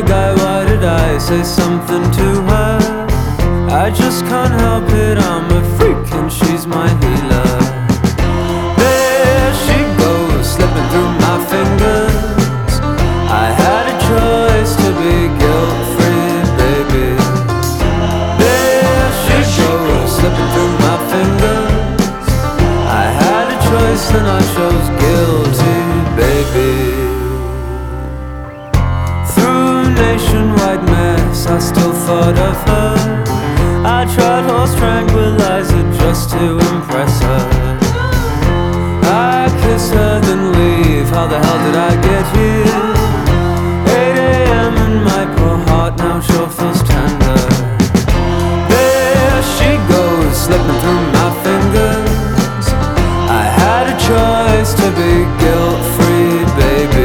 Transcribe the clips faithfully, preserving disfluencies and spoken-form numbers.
my guy, why did I say something to her? I just can't help it, I'm a freak and she's my healer. There she goes, slipping through my fingers. I had a choice to be guilt-free, baby. There she goes, slipping through my fingers. I had a choice and I chose guilty, baby. Nationwide mess, I still thought of her. I tried horse tranquilizer just to impress her. I kiss her then leave, how the hell did I get here? eight a m and my poor heart now sure feels tender. There she goes, slipping through my fingers. I had a choice to be guilt-free, baby.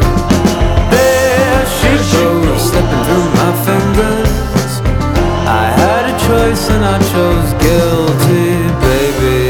Slipping through my fingers. I had a choice and I chose guilty, baby.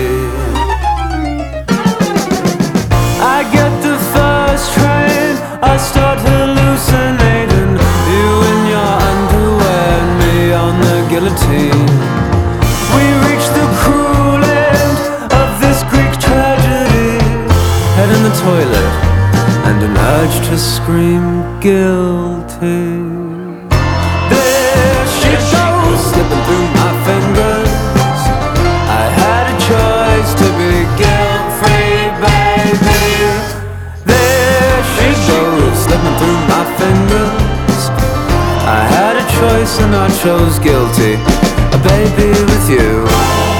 I get the first train, I start hallucinating. You in your underwear and me on the guillotine. We reach the cruel end of this Greek tragedy. Head in the toilet and an urge to scream guilty. There she goes, slipping through my fingers. I had a choice to be guilt-free, baby. There she goes, slipping through my fingers. I had a choice and I chose guilty, a baby with you.